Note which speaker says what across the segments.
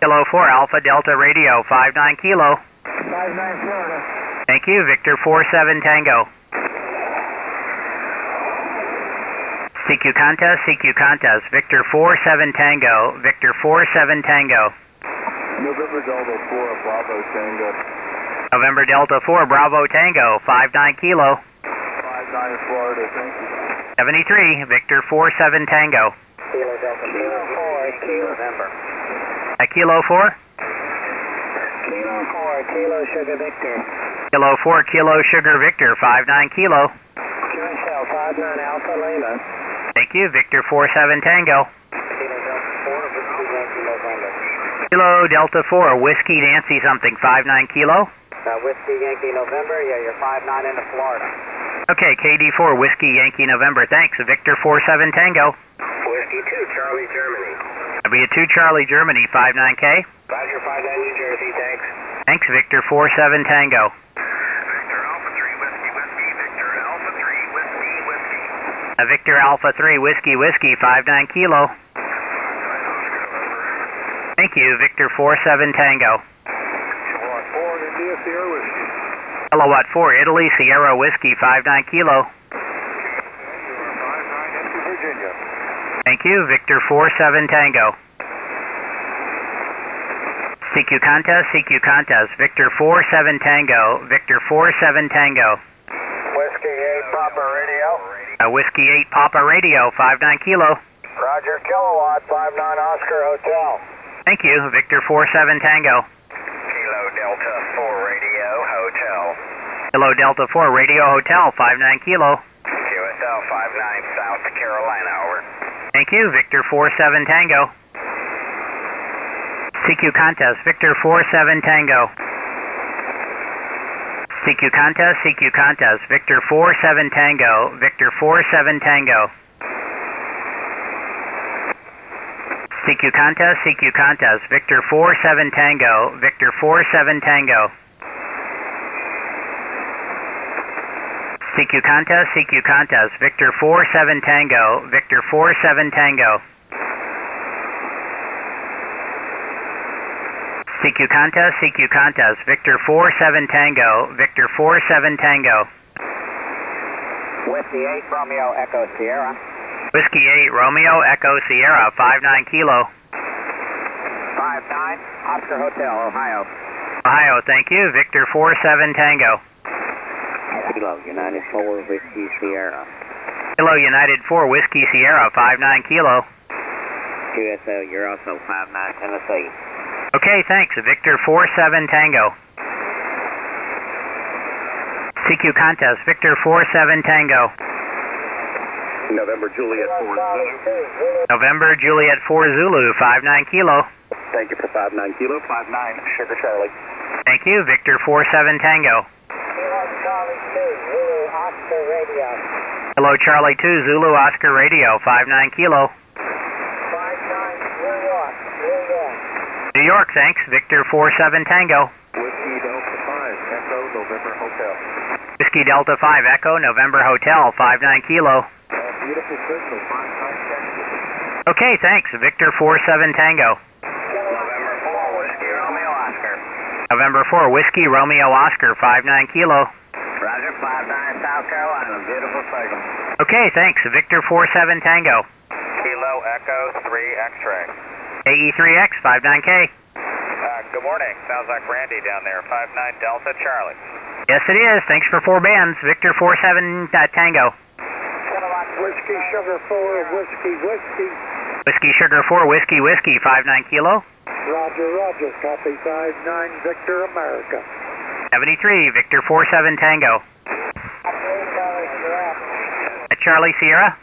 Speaker 1: Kilo 4 Alpha Delta Radio, 59 Kilo.
Speaker 2: 59 Florida.
Speaker 1: Thank you, Victor 47 Tango. CQ contest, Victor 47 Tango, Victor 47 Tango.
Speaker 2: November Delta 4 Bravo Tango.
Speaker 1: November Delta 4 Bravo Tango, 59 Kilo.
Speaker 2: 59 Florida, thank you.
Speaker 1: 73, Victor 47 Tango.
Speaker 2: Kilo Delta 4, Kilo November.
Speaker 1: Kilo 4?
Speaker 2: Kilo 4, Kilo Sugar Victor.
Speaker 1: Kilo 4 Kilo Sugar Victor, 59 Kilo.
Speaker 2: QSL 59 Alpha Lima.
Speaker 1: Thank you, Victor 47 Tango.
Speaker 2: Kilo Delta 4, Whiskey Yankee November.
Speaker 1: Kilo Delta 4 Whiskey Nancy something, 59 Kilo.
Speaker 2: Whiskey Yankee November, yeah, you're 59 into Florida.
Speaker 1: Okay, KD4 Whiskey Yankee November, thanks. Victor 47 Tango.
Speaker 2: Whiskey 2 Charlie Germany.
Speaker 1: That'll be a 2 Charlie Germany, 59K.
Speaker 2: Roger, 59 New Jersey, thanks.
Speaker 1: Thanks, Victor 47 Tango.
Speaker 2: Victor Alpha 3 Whiskey Whiskey, Victor Alpha 3 Whiskey Whiskey.
Speaker 1: Victor Alpha 3 Whiskey Whiskey, 59 Kilo. Thank you, Victor 47 Tango.
Speaker 2: Kilowatt 4 India Sierra Whiskey.
Speaker 1: Kilowatt 4 Italy Sierra Whiskey, 59 Kilo.
Speaker 2: 59 into Virginia.
Speaker 1: Thank you, Victor 47 Tango. CQ contest, Victor 47 Tango, Victor 47 Tango.
Speaker 2: Whiskey 8 Papa Radio.
Speaker 1: Whiskey 8 Papa Radio, 59 Kilo.
Speaker 2: Roger, Kilowatt 59 Oscar Hotel.
Speaker 1: Thank you, Victor 47 Tango.
Speaker 2: Kilo Delta 4 Radio Hotel.
Speaker 1: Kilo Delta 4 Radio Hotel, 59 Kilo.
Speaker 2: QSL 59 South Carolina, over.
Speaker 1: Thank you, Victor 47 Tango. CQ contest, Victor 47 Tango. CQ contest, Victor 47 Tango, Victor 47 Tango. CQ contest, Victor 47 Tango, Victor 47 Tango. CQ contest, Victor 47 Tango, Victor 47 Tango. CQ contest, Victor 47 Tango, Victor 47 Tango.
Speaker 2: Whiskey 8 Romeo Echo Sierra.
Speaker 1: Whiskey 8 Romeo Echo Sierra, 59 Kilo.
Speaker 2: 59 Oscar Hotel, Ohio.
Speaker 1: Ohio, thank you, Victor 47 Tango.
Speaker 2: Kilo United 4 Whiskey Sierra.
Speaker 1: Kilo United 4 Whiskey Sierra, 59 Kilo.
Speaker 2: QSL, you're also 59 Tennessee.
Speaker 1: Okay, thanks, Victor 47 Tango. CQ contest, Victor 47 Tango.
Speaker 2: November Juliet 4 Zulu.
Speaker 1: November Juliet 4 Zulu, 59 Kilo.
Speaker 2: Thank you for 59 Kilo, 59 Sugar Charlie.
Speaker 1: Thank you, Victor 47 Tango.
Speaker 2: Charlie 2 Zulu Oscar Radio.
Speaker 1: Hello, Charlie 2 Zulu Oscar Radio, 59 Kilo.
Speaker 2: 59 New York, New York.
Speaker 1: New York, thanks, Victor 47 Tango.
Speaker 2: Whiskey Delta 5 Echo November Hotel.
Speaker 1: Whiskey Delta 5 Echo November Hotel, 59 Kilo.
Speaker 2: Beautiful signal, 59 Texas.
Speaker 1: Okay, thanks, Victor 47 Tango.
Speaker 2: November 4 Whiskey Romeo Oscar.
Speaker 1: November 4 Whiskey Romeo Oscar, 59 Kilo.
Speaker 2: Roger, 59 South Carolina, beautiful signal.
Speaker 1: Okay, thanks, Victor 47 Tango.
Speaker 2: Kilo Echo 3 X-ray.
Speaker 1: AE3X, 59K.
Speaker 2: Good morning, sounds like Randy down there, 59 Delta Charlie.
Speaker 1: Yes, it is. Thanks for 4 bands. Victor 47 Tango.
Speaker 2: Whiskey Sugar 4 Whiskey Whiskey.
Speaker 1: Whiskey Sugar 4 Whiskey Whiskey, 59 Kilo.
Speaker 2: Roger, Roger, copy 59 Victor America.
Speaker 1: 73, Victor 47 Tango. Charlie Sierra.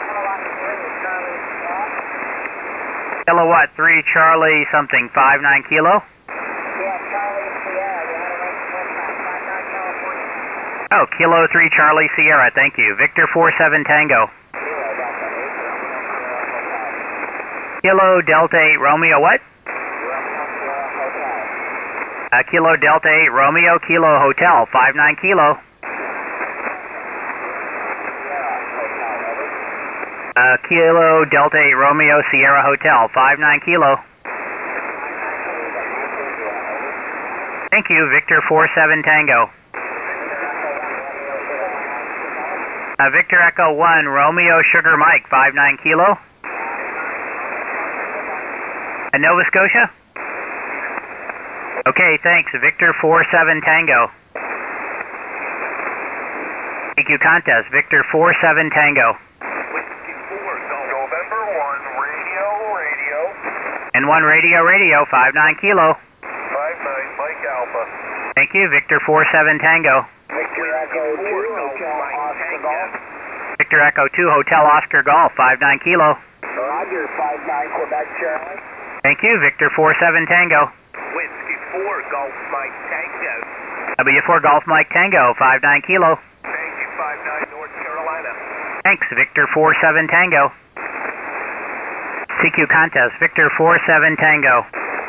Speaker 1: Kilowatt 3 Charlie something, 59 Kilo. Oh, Kilo 3 Charlie Sierra, thank you. Victor 47 Tango. Kilo Delta 8 Romeo what? Kilo Delta 8 Romeo Kilo Hotel, 59 Kilo. Kilo Delta 8 Romeo Sierra Hotel, 59 Kilo. Thank you, Victor 47 Tango. Victor Echo 1, Romeo Sugar Mike, 59 Kilo. Nova Scotia? Okay, thanks, Victor 47 Tango. CQ contest, Victor 47 Tango.
Speaker 2: Whiskey 4, November 1, radio.
Speaker 1: And 1 radio, 59 Kilo.
Speaker 2: 59, Mike Alpha.
Speaker 1: Thank you, Victor 47 Tango.
Speaker 2: Victor Echo 2, Mike Golf.
Speaker 1: Victor Echo 2, Hotel Oscar Golf, 59 Kilo.
Speaker 2: Roger, 59, Quebec Charlie.
Speaker 1: Thank you, Victor 47 Tango.
Speaker 2: Whiskey 4, Golf Mike Tango.
Speaker 1: W4 Golf Mike Tango, 59 Kilo.
Speaker 2: Thank you, 59, North Carolina.
Speaker 1: Thanks, Victor 47 Tango. CQ contest, Victor 47 Tango.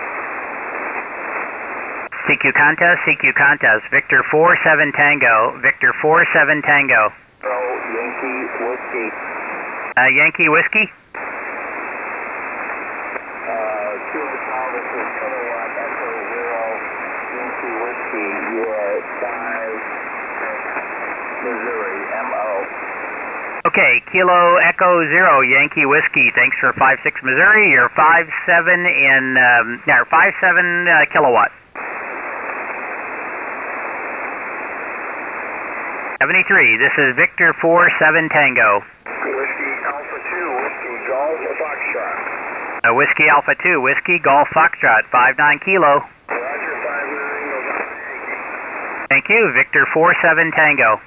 Speaker 1: CQ contest, Victor 47 Tango, Victor 47 Tango.
Speaker 2: Yankee Whiskey.
Speaker 1: Yankee Whiskey?
Speaker 2: This is Kilowatt Echo Zero, Yankee Whiskey, you are 5, Missouri, MO.
Speaker 1: Okay, Kilo Echo Zero, Yankee Whiskey. Thanks for 56 Missouri. You're 57 in, 57 kilowatt. 73, this is Victor 47 Tango.
Speaker 2: Whiskey Alpha 2, Whiskey Golf Foxtrot.
Speaker 1: Whiskey Alpha 2, Whiskey Golf Foxtrot, 59 Kilo.
Speaker 2: Roger, 59, November Yankee.
Speaker 1: Thank you, Victor 47 Tango.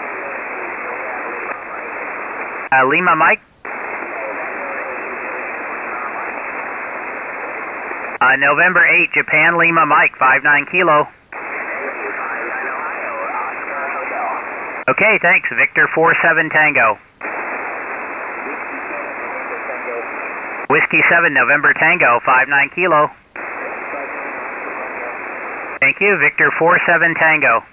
Speaker 1: Lima Mike? November 8, Japan Lima Mike, 59 Kilo. Okay, thanks, Victor 47 Tango. Whiskey 7, November Tango, 59 Kilo. Thank you, Victor 47 Tango.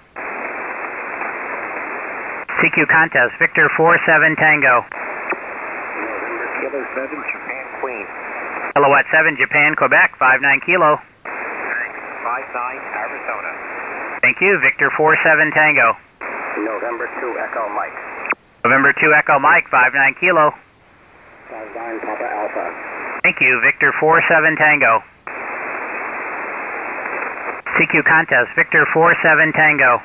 Speaker 1: CQ contest, Victor 47 Tango.
Speaker 2: Kilo 7, Japan Queen.
Speaker 1: Kilowatt 7, Japan, Quebec, 59 Kilo.
Speaker 2: 59, Arizona.
Speaker 1: Thank you, Victor 47 Tango.
Speaker 2: November 2, Echo Mike.
Speaker 1: November 2, Echo Mike, 59 Kilo.
Speaker 2: 59, Papa Alpha.
Speaker 1: Thank you, Victor 47 Tango. CQ contest, Victor 47 Tango.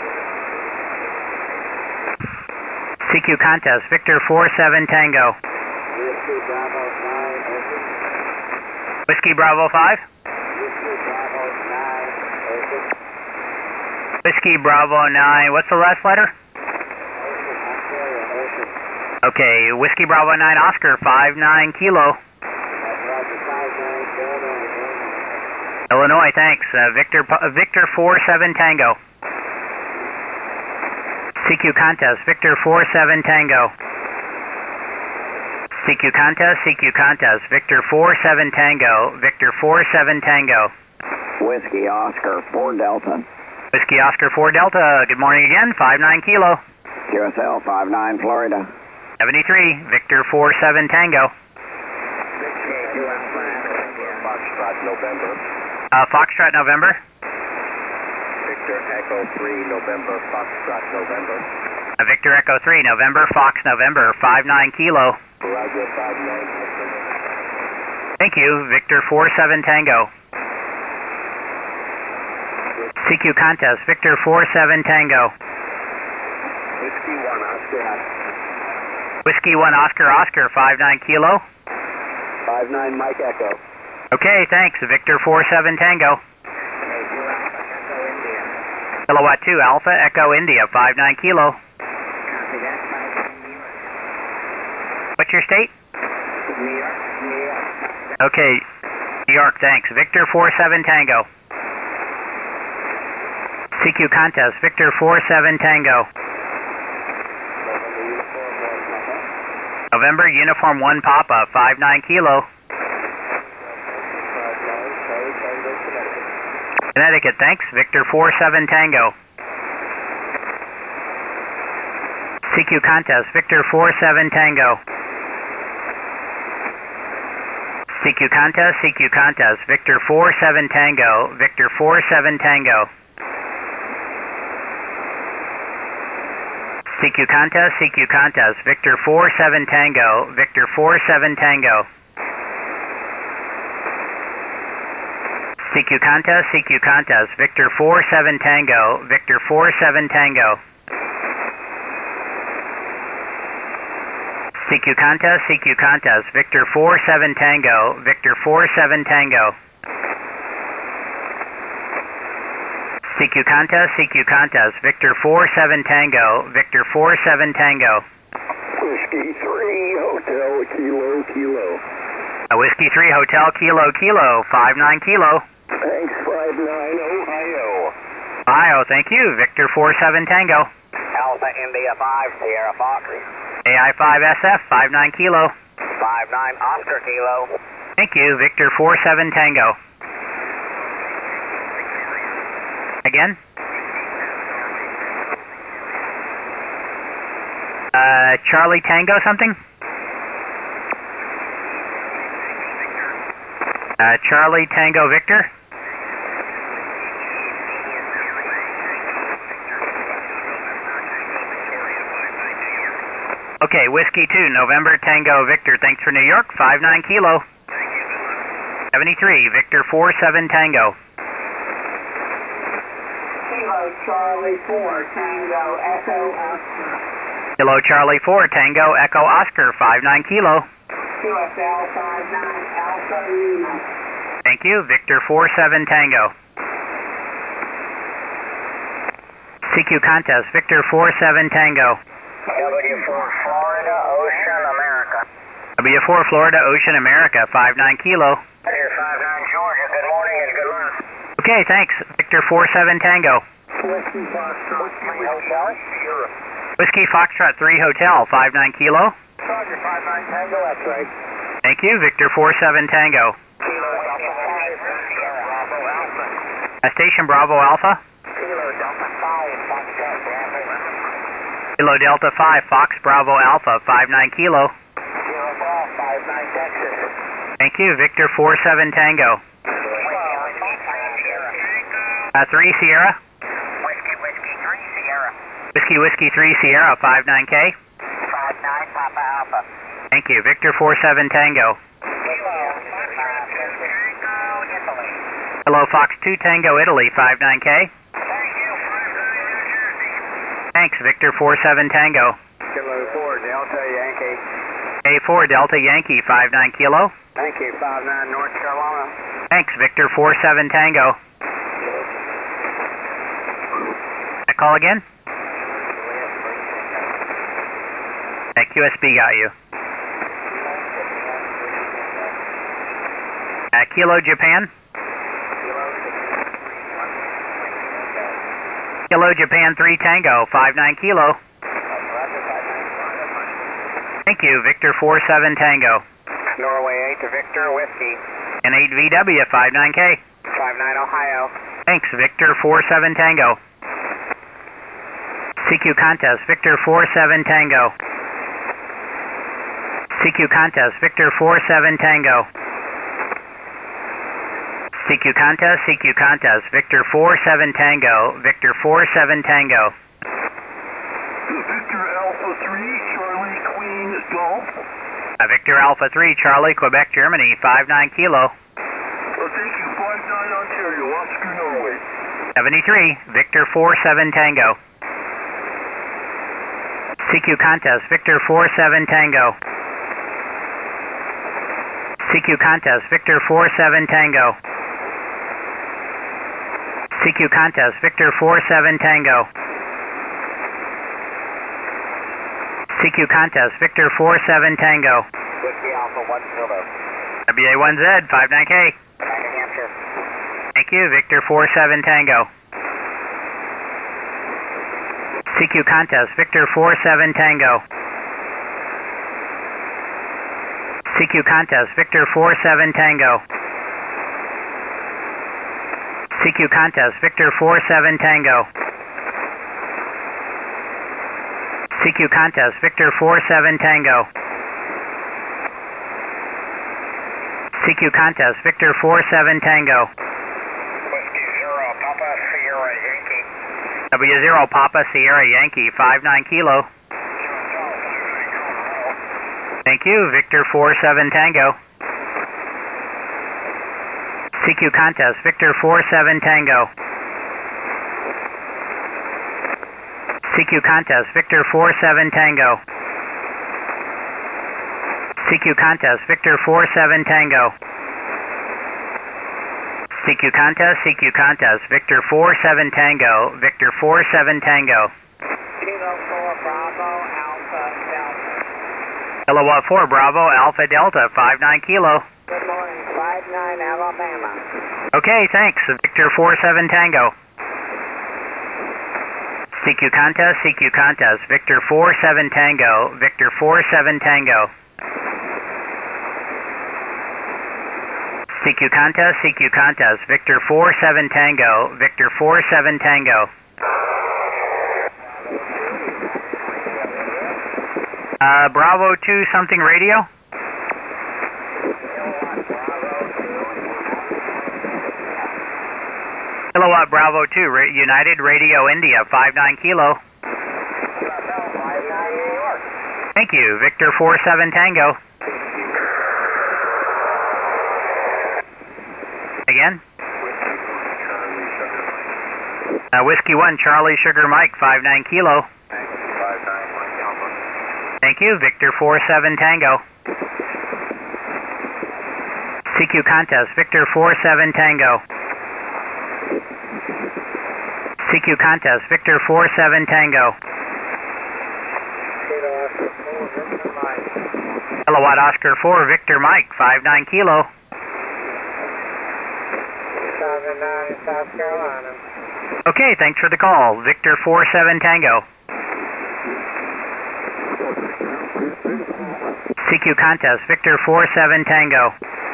Speaker 1: CQ contest, Victor 47 Tango.
Speaker 2: Whiskey Bravo 9, open.
Speaker 1: Whiskey Bravo 5?
Speaker 2: Whiskey Bravo 9, open.
Speaker 1: Whiskey Bravo 9, what's the last letter?
Speaker 2: Ocean.
Speaker 1: Okay, Whiskey Bravo 9 Oscar, 59 Kilo. Illinois, thanks. Victor 47 Tango. CQ contest, Victor 47 Tango. CQ contest, Victor 47 Tango, Victor 47 Tango.
Speaker 2: Whiskey Oscar 4 Delta.
Speaker 1: Whiskey Oscar 4 Delta, good morning again, 59 Kilo.
Speaker 2: QSL 59 Florida.
Speaker 1: 73, Victor 47 Tango.
Speaker 2: Foxtrot November.
Speaker 1: Foxtrot November.
Speaker 2: Victor Echo 3 November, Foxtrot November.
Speaker 1: Victor Echo 3 November, Fox November, 59 Kilo.
Speaker 2: Roger 59.
Speaker 1: Thank you, Victor 47 Tango. CQ contest, Victor 47 Tango.
Speaker 2: Whiskey 1 Oscar.
Speaker 1: Whiskey 1 Oscar, 59 Kilo.
Speaker 2: 59 Mike Echo.
Speaker 1: Okay, thanks, Victor 47 Tango. Kilowatt 2 Alpha Echo India, 59 Kilo. What's your state?
Speaker 2: New York.
Speaker 1: Okay, New York, thanks. Victor 47 Tango. CQ contest, Victor 47 Tango. November Uniform 1 Papa, 59 Kilo. Connecticut, thanks. Victor 47 Tango. CQ contest, Victor 47 Tango. CQ contest, Victor 47 Tango, Victor 47 Tango. CQ contest, Victor 47 Tango, Victor 47 Tango. CQ contest, Victor 47 Tango, Victor 47 Tango. CQ contest, Victor 47 Tango, Victor 47 Tango. CQ contest, Victor 47 Tango, Victor 47 Tango.
Speaker 3: Whiskey 3, Hotel Kilo Kilo.
Speaker 1: Whiskey 3 Hotel Kilo Kilo, 59 Kilo.
Speaker 3: Thanks, 59 Ohio.
Speaker 1: Ohio, thank you. Victor 47 Tango.
Speaker 2: Alpha India 5, Sierra Fox.
Speaker 1: AI 5 SF, 59 Kilo.
Speaker 2: 59 Oscar Kilo.
Speaker 1: Thank you. Victor 47 Tango. Again? Charlie Tango something? Charlie Tango Victor? Okay, Whiskey 2, November Tango Victor, thanks for New York, 59 Kilo. 73, Victor 47 Tango.
Speaker 4: Kilo Charlie 4 Tango Echo Oscar.
Speaker 1: Kilo Charlie 4 Tango Echo Oscar, 59 Kilo.
Speaker 4: QSL 59 Alpha Lima.
Speaker 1: Thank you, Victor 47 Tango. CQ contest, Victor 47 Tango.
Speaker 2: W4 Florida Ocean America.
Speaker 1: W4 Florida Ocean America, 59 Kilo.
Speaker 2: Here 59 Georgia, good morning and good luck.
Speaker 1: Okay, thanks. Victor 47 Tango.
Speaker 3: Whiskey Foxtrot 3 Hotel Sierra.
Speaker 1: Whiskey Foxtrot 3 Hotel, 59 Kilo.
Speaker 3: Roger, 59 Tango, that's right.
Speaker 1: Thank you, Victor 47 Tango.
Speaker 2: Kilo Delta 5, Sierra Bravo Alpha.
Speaker 1: Station Bravo Alpha.
Speaker 2: Kilo Delta 5, Foxtrot Bravo.
Speaker 1: Kilo Delta 5 Fox Bravo Alpha, 59 Kilo.
Speaker 2: Kilo Golf 59 Texas.
Speaker 1: Thank you, Victor 47 Tango. 3 Sierra.
Speaker 2: Whiskey 3 Sierra.
Speaker 1: Whiskey 3 Sierra, 59K.
Speaker 2: 59 Papa Alpha.
Speaker 1: Thank you, Victor 47 Tango.
Speaker 2: Kilo Tango Italy.
Speaker 1: Hello, Fox 2 Tango Italy, 59K.
Speaker 2: Thank you, 59 New Jersey.
Speaker 1: Thanks, Victor 47 Tango.
Speaker 2: Kilo 4 Delta Yankee.
Speaker 1: A4 Delta Yankee, 59 Kilo.
Speaker 2: Thank you, 59 North Carolina.
Speaker 1: Thanks, Victor 47 Tango. Call again? QSB got you. Kilo Japan. Kilo Japan 3 Tango, 59 Kilo. Thank you, Victor 47 Tango.
Speaker 2: Norway 8 to Victor, Whiskey.
Speaker 1: And 8 VW, 59K.
Speaker 2: 59 Ohio.
Speaker 1: Thanks, Victor 47 Tango. CQ contest, Victor 47 Tango. CQ contest, Victor 47 Tango. CQ contest, Victor 47 Tango, Victor 47 Tango.
Speaker 3: Victor Alpha 3, Charlie Queen Golf.
Speaker 1: Victor Alpha 3, Charlie, Quebec, Germany, 59 Kilo.
Speaker 3: Thank you, 59 Ontario, Oscar, Norway.
Speaker 1: 73, Victor 47 Tango. CQ contest, Victor 47 Tango. CQ contest, Victor 47 Tango. CQ contest, Victor 47 Tango. CQ contest, Victor 47 Tango.
Speaker 2: Whiskey Alpha 1 Kilo.
Speaker 1: WA1Z, 59K.
Speaker 2: New Hampshire.
Speaker 1: Thank you, Victor 47 Tango. CQ contest, Victor 47 Tango. CQ contest, Victor 47 Tango. CQ contest, Victor 47 Tango. CQ contest, Victor 47 Tango. CQ contest, Victor 47 Tango.
Speaker 2: Whiskey 0, Papa Sierra Yankee.
Speaker 1: W0 Papa Sierra Yankee, 59 Kilo. Thank you, Victor 47 Tango. CQ contest, Victor 47 Tango. CQ contest, Victor 47 Tango. CQ contest, Victor 47 Tango. CQ contest, Victor 47 Tango, Victor 47 Tango.
Speaker 4: Kilo 4 Bravo Alpha Delta.
Speaker 1: Kilowatt 4 Bravo Alpha Delta, 59 Kilo.
Speaker 4: Good morning, 59 Alabama.
Speaker 1: Okay, thanks, Victor 47 Tango. CQ contest, Victor 47 Tango, Victor 47 Tango. CQ contest, Victor 47 Tango, Victor 47 Tango. Bravo 2 something radio? Kilowatt Bravo 2, United Radio India, 59 Kilo. Thank you, Victor 47 Tango. Again? Whiskey 1 Charlie Sugar Mike, 59 Kilo. Thank you, Victor 47 Tango. CQ contest, Victor 47 Tango. CQ contest, Victor 47 Tango. Kilowatt Oscar 4 Victor Mike, 59 Kilo.
Speaker 4: 79 South Carolina.
Speaker 1: Okay, thanks for the call. Victor 47 Tango. CQ contest, Victor 47 Tango.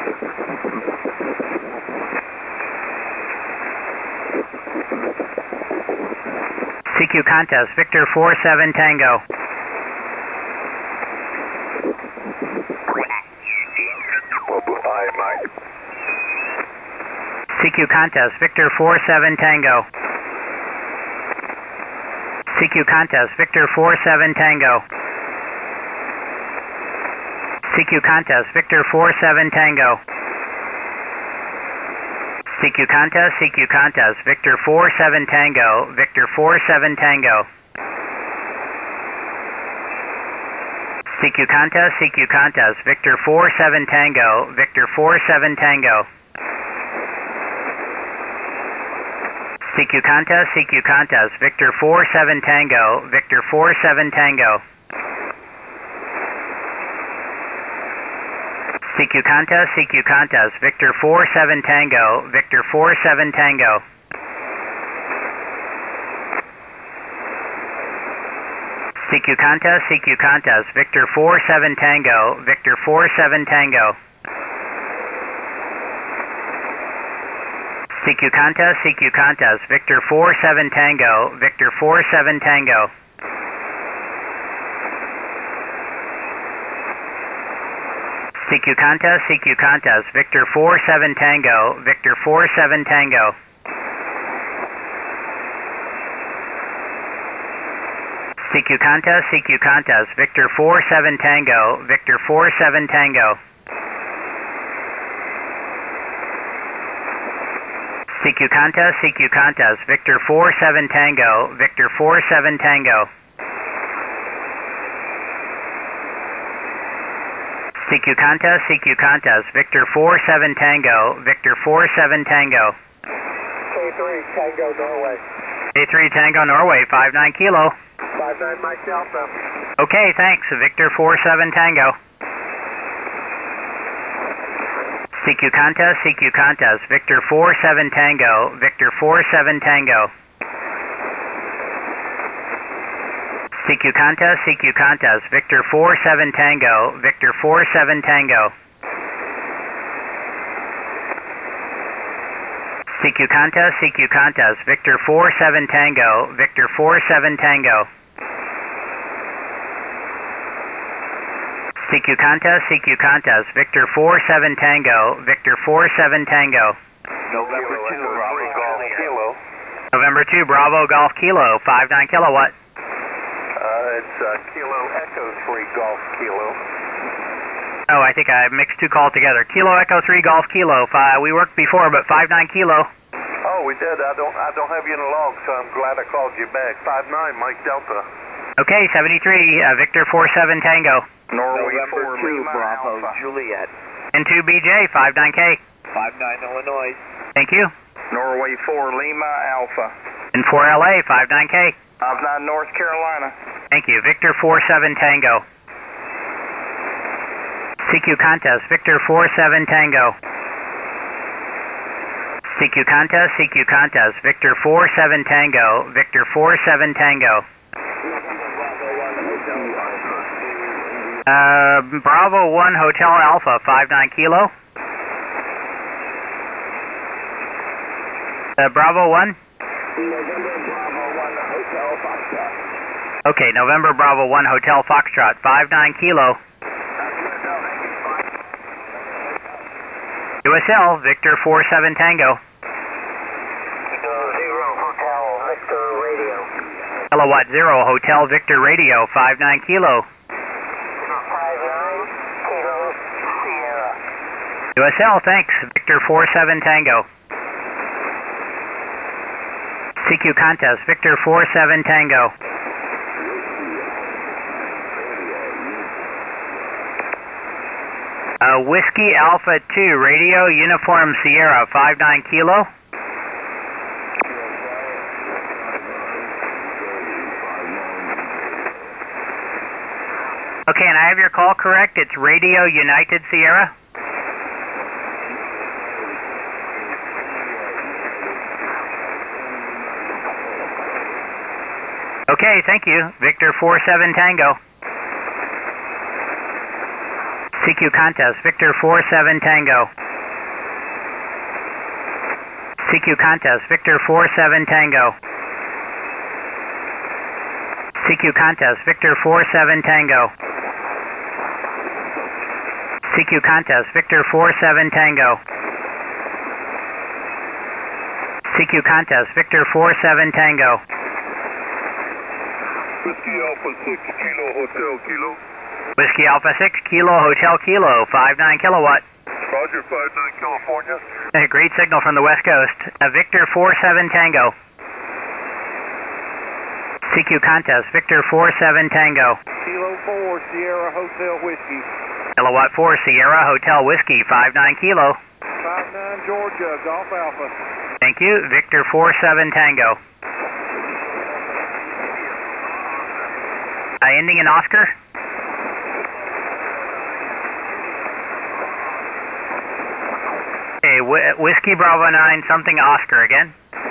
Speaker 1: CQ contest, Victor 47 Tango. CQ contest, Victor 47 Tango. CQ contest, Victor 47 Tango. CQ contest, Victor 47 Tango. CQ contest, Victor 47 Tango, Victor 47 Tango. CQ contest, Victor 47 Tango, Victor 47 Tango. CQ contest, Victor 47 Tango, Victor 47 Tango. CQ contest, Victor 47 Tango, Victor 47 Tango. CQ contest, Victor 47 Tango, Victor 47 Tango. CQ contest, Victor 47 Tango, Victor 47 Tango. CQ contest, Victor 47 Tango, Victor 47 Tango. CQ contest, Victor 47 Tango, Victor 47 Tango. CQ contest, Victor 47 Tango, Victor 47 Tango. CQ contest, Victor 47 Tango, Victor 47 Tango.
Speaker 3: A3 Tango Norway.
Speaker 1: A3 Tango Norway, 59 Kilo.
Speaker 3: 59 Mike Delta.
Speaker 1: Okay, thanks, Victor 47 Tango. CQ contest, Victor 47 Tango, Victor 47 Tango. CQ contest, Victor 47 Tango, Victor 47 Tango. CQ contest, Victor 47 Tango, Victor 47 Tango. CQ contest, Victor 47 Tango, Victor 47 Tango.
Speaker 3: November 2, Bravo Golf Kilo.
Speaker 1: November 2, Bravo Golf Kilo, 59 kilowatt.
Speaker 3: It's Kilo Echo 3 Golf Kilo.
Speaker 1: Oh, I think I mixed two calls together. Kilo Echo 3 Golf Kilo. We worked before, but 59 kilo.
Speaker 3: Oh, we did. I don't have you in the log, so I'm glad I called you back. 59 Mike Delta.
Speaker 1: Okay, 73, Victor 47 Tango.
Speaker 3: Norway
Speaker 5: November
Speaker 3: 4
Speaker 5: 2,
Speaker 3: Lima
Speaker 5: Bravo
Speaker 3: Alpha.
Speaker 5: Juliet.
Speaker 1: And 2 BJ, 59K.
Speaker 5: 59 Illinois.
Speaker 1: Thank you.
Speaker 3: Norway 4 Lima Alpha.
Speaker 1: And 4 LA, 59K.
Speaker 3: 59 North Carolina.
Speaker 1: Thank you. Victor 47 Tango. CQ contest, Victor 47 Tango. CQ contest, Victor 47 Tango, Victor 47 Tango. Bravo 1 Hotel Alpha, 59 kilo. Bravo 1? Okay, November Bravo 1 Hotel Foxtrot, 59 kilo. USL, Victor 47 Tango.
Speaker 3: 0 Hotel Victor Radio.
Speaker 1: Kilowatt 0 Hotel Victor Radio, 59 kilo.
Speaker 3: 59 Kilo Sierra.
Speaker 1: USL, thanks. Victor 47 Tango. CQ contest, Victor 47 Tango. Whiskey Alpha 2, Radio Uniform Sierra, 59 kilo. Okay, and I have your call correct. It's Radio United Sierra. Okay, thank you. Victor 47 Tango. CQ contest, Victor 47 Tango. CQ contest, Victor 47 Tango. CQ contest, Victor 47 Tango. CQ contest, Victor 47 Tango. CQ contest, Victor 47 Tango.
Speaker 3: Whiskey Alpha 6 Kilo Hotel Kilo.
Speaker 1: Whiskey Alpha 6 Kilo Hotel Kilo, 59 kilowatt.
Speaker 3: Roger, 59 California.
Speaker 1: Great signal from the West Coast. Victor 47 Tango. CQ contest, Victor 47 Tango.
Speaker 5: Kilo 4 Sierra Hotel Whiskey.
Speaker 1: Kilowatt 4 Sierra Hotel Whiskey, 59 kilo.
Speaker 5: 59 Georgia Golf Alpha.
Speaker 1: Thank you. Victor 47 Tango. Ending in Oscar. Okay, Whiskey Bravo 9 something Oscar again.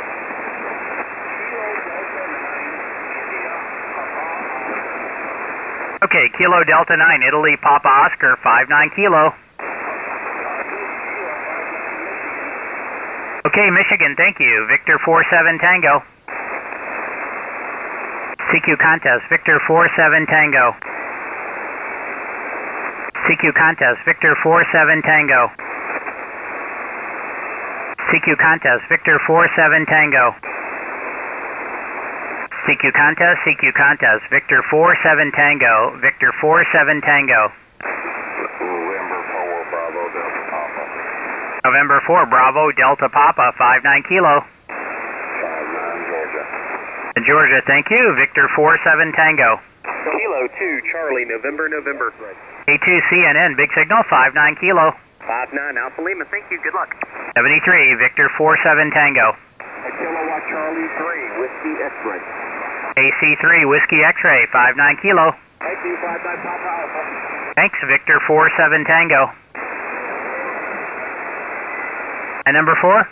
Speaker 1: Okay, Kilo Delta 9, Italy Papa Oscar, 59 kilo. Okay, Michigan, thank you. Victor 47 Tango. CQ contest, Victor 47 Tango. CQ contest, Victor 47 Tango. CQ contest, Victor 47 Tango. CQ contest, Victor 47 Tango, Victor 47 Tango.
Speaker 3: November 4 Bravo Delta Papa.
Speaker 1: November 4 Bravo Delta Papa, 59 kilo.
Speaker 3: 59 Georgia.
Speaker 1: Georgia, thank you. Victor 47 Tango.
Speaker 5: Kilo 2 Charlie November.
Speaker 1: A2 CNN, big signal, 59 kilo.
Speaker 5: 59 Alpha Lima, thank you, good luck.
Speaker 1: 73, Victor 47 Tango.
Speaker 5: Kilowatt Charlie 3 Whiskey X-Ray.
Speaker 1: AC3, Whiskey X-Ray, 59 kilo.
Speaker 5: Thank you, 59 Papa Alpha.
Speaker 1: Thanks, Victor 47 Tango. And number 4?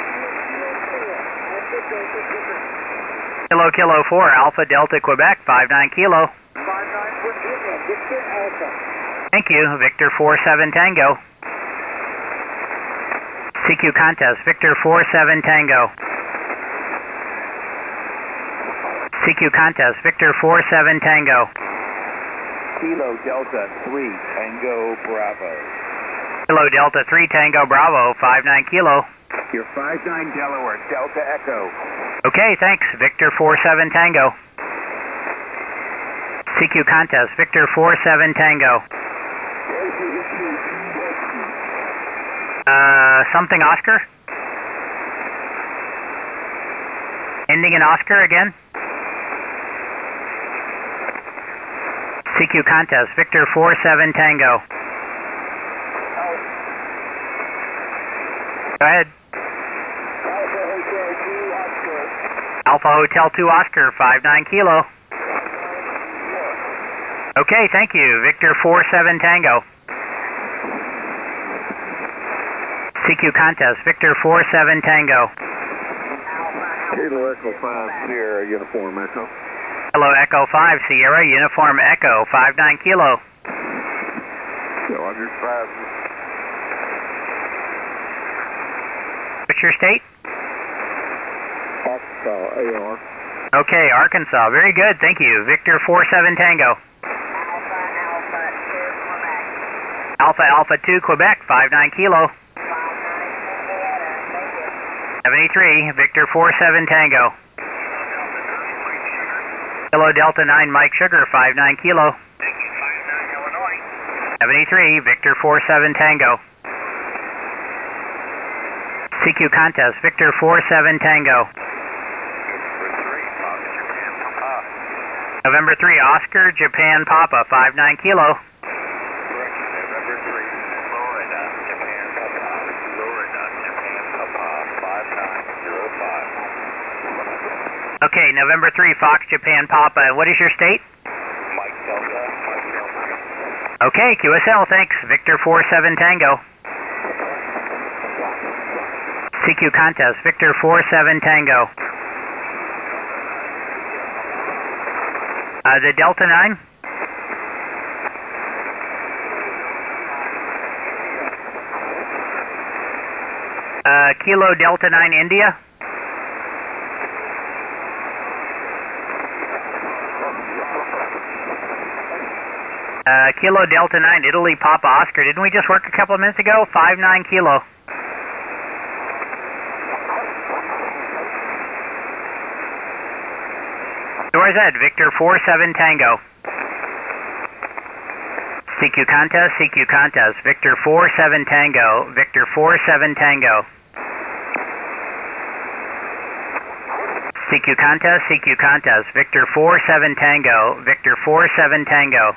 Speaker 1: Kilo 4, Alpha Delta Quebec, 59 kilo.
Speaker 5: 59 Whiskey Alpha.
Speaker 1: Thank you, Victor 47 Tango. CQ contest, Victor 47 Tango. CQ contest, Victor 47 Tango.
Speaker 5: Kilo Delta 3 Tango Bravo.
Speaker 1: Kilo Delta 3 Tango Bravo, 59 Kilo.
Speaker 5: Your 59 Delaware Delta Echo.
Speaker 1: Okay, thanks. Victor 47 Tango. CQ contest, Victor 47 Tango. Something Oscar? Ending in Oscar again? CQ contest, Victor 47 Tango. Go ahead. Alpha Hotel 2 Oscar, 59 Kilo. Okay, thank you. Victor 47 Tango. CQ contest, Victor 47 Tango.
Speaker 3: Kilo Echo 5 Sierra Uniform Echo.
Speaker 1: Hello, Echo 5 Sierra Uniform Echo, 59 Kilo.
Speaker 3: So on your 5.
Speaker 1: What's your state?
Speaker 3: Arkansas AR.
Speaker 1: Okay, Arkansas. Very good, thank you. Victor 47 Tango. Alpha Alpha 2 Quebec, 59 Kilo. 73, Victor 47 Tango. Kilo Delta 9 Mike Sugar, 59 Kilo. 73, Victor 47 Tango. CQ contest, Victor 47 Tango. November 3, Oscar, Japan Papa, 59 Kilo. Okay, November 3, Fox, Japan Papa. What is your state?
Speaker 3: Mike Delta.
Speaker 1: Okay, QSL, thanks. Victor 47 Tango. CQ contest, Victor 47 Tango. The Delta 9? Kilo Delta 9 India? Kilo Delta 9 Italy Papa Oscar. Didn't we just work a couple of minutes ago? 59 Kilo. Where's that? Victor 47 Tango. CQ contest, CQ contest. Victor 47 Tango. Victor 47 Tango. CQ contest, CQ contest. Victor 47 Tango. Victor 47 Tango.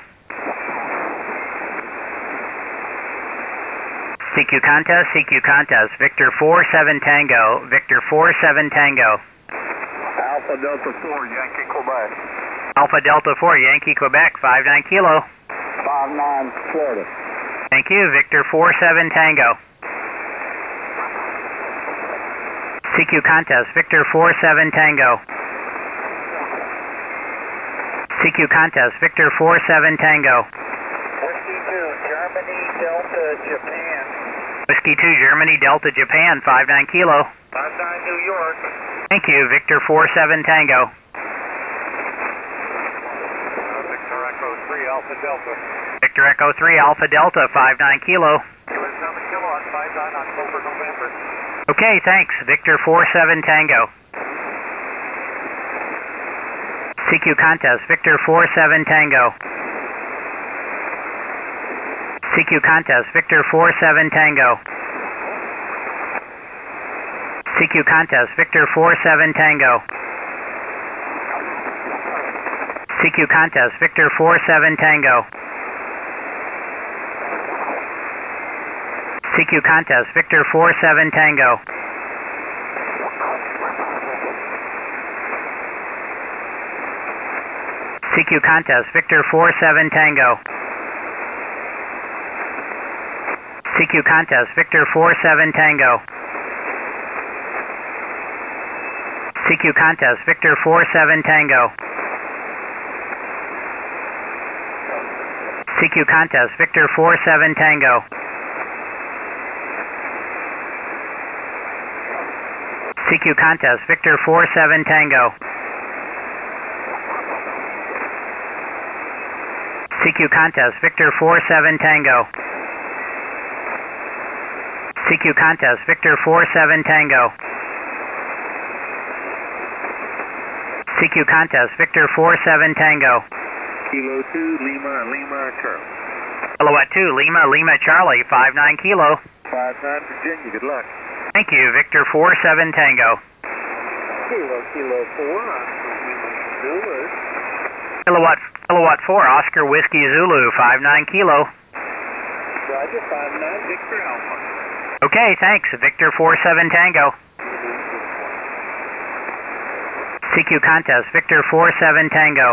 Speaker 1: CQ contest, CQ contest. Victor 47 Tango. Victor 47 Tango.
Speaker 3: Alpha Delta 4 Yankee Quebec.
Speaker 1: Alpha Delta 4 Yankee Quebec, 59 Kilo.
Speaker 3: 59 Florida.
Speaker 1: Thank you. Victor 47 Tango. CQ contest, Victor 47 Tango. CQ contest, Victor 47 Tango.
Speaker 5: Whiskey 2, Germany, Delta, Japan.
Speaker 1: Whiskey 2 Germany, Delta Japan, 59 Kilo.
Speaker 5: 59 New York.
Speaker 1: Thank you. Victor 47 Tango.
Speaker 3: Victor Echo 3 Alpha Delta.
Speaker 1: Victor Echo 3 Alpha Delta, 59 Kilo.
Speaker 3: 7 Kilo on 59 October, November.
Speaker 1: Okay, thanks. Victor 47 Tango. CQ contest, Victor 47 Tango. CQ contest, Victor 47 Tango. CQ contest, Victor 47 Tango. CQ contest, Victor 47 Tango. CQ contest, Victor 47 Tango. CQ contest, Victor 47 Tango. CQ contest, Victor 47 Tango. CQ contest, Victor 47 Tango. CQ contest, Victor 47 Tango. CQ contest, Victor 47 Tango. CQ contest, Victor 47 Tango. CQ contest, Victor 47 Tango. CQ contest, Victor 47 Tango.
Speaker 5: Kilo 2, Lima, Lima, Charlie.
Speaker 1: Kilowatt 2, Lima, Lima, Charlie, 59 Kilo.
Speaker 5: 59 Virginia, good luck.
Speaker 1: Thank you, Victor 47 Tango.
Speaker 5: Kilo 4, Zulu.
Speaker 1: Kilowatt 4, Oscar Whiskey Zulu, 59 Kilo.
Speaker 5: Roger, 59, Victor Alpha.
Speaker 1: Okay, thanks, Victor 47 Tango. CQ contest, Victor 47 Tango.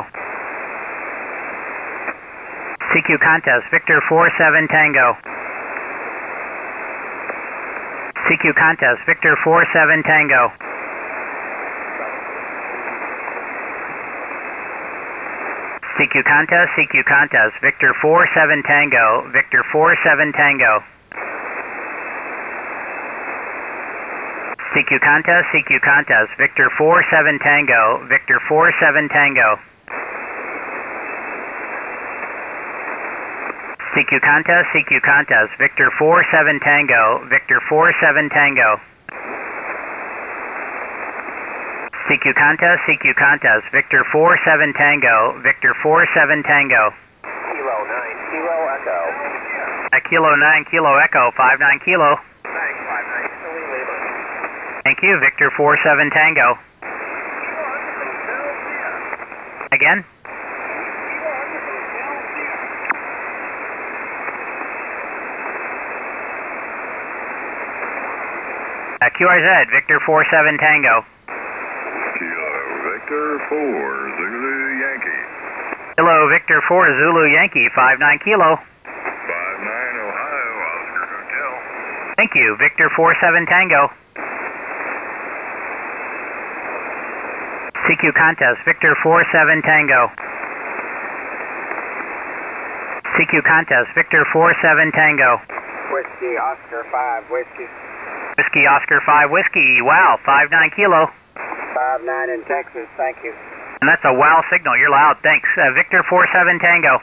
Speaker 1: CQ contest, Victor 47 Tango. CQ contest, Victor 47 Tango. CQ contest, Victor 47 Tango, Victor 47 Tango. CQ contest, Victor 47 Tango, Victor 47 Tango. CQ contest, Victor 47 Tango, Victor 47 Tango. CQ contest, Victor 47 Tango, Victor 47 Tango.
Speaker 2: Kilo 9, Kilo Echo.
Speaker 1: Kilo 9, Kilo Echo, 59 Kilo.
Speaker 2: Thanks, 59.
Speaker 1: Thank you, Victor 47 Tango. Again? QRZ, Victor 47 Tango.
Speaker 3: Kilo Victor 4, Zulu Yankee.
Speaker 1: Hello, Victor 4 Zulu Yankee, 59 Kilo.
Speaker 3: 59 Ohio, Oscar Hotel.
Speaker 1: Thank you, Victor 47 Tango. CQ contest, Victor 47 Tango. CQ contest, Victor 47 Tango.
Speaker 5: Whiskey, Oscar 5, Whiskey.
Speaker 1: Whiskey Oscar 5 Whiskey, wow, 59 Kilo.
Speaker 5: 59 in Texas, thank you.
Speaker 1: And that's a wow signal, you're loud, thanks. Victor 47 Tango.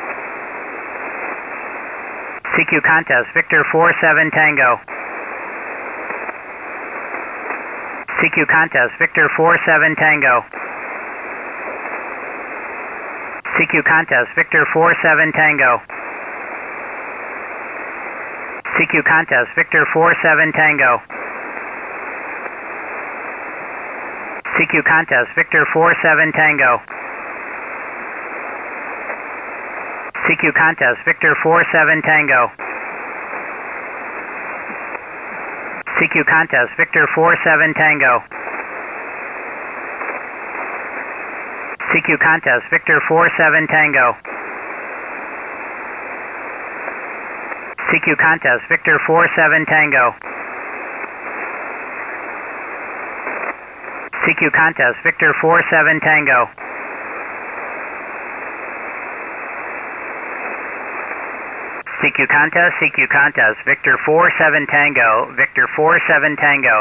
Speaker 1: CQ contest, Victor 47 Tango. CQ contest, Victor 47 Tango. CQ contest, Victor 47 Tango. CQ contest, Victor 47 Tango. CQ contest, Victor 47 Tango. CQ contest, Victor 47 Tango. CQ contest, Victor 47 Tango. CQ contest, Victor 47 Tango. CQ contest, Victor 47 Tango. CQ contest, Victor 47 Tango. CQ contest, Victor 47 Tango, Victor 47 Tango.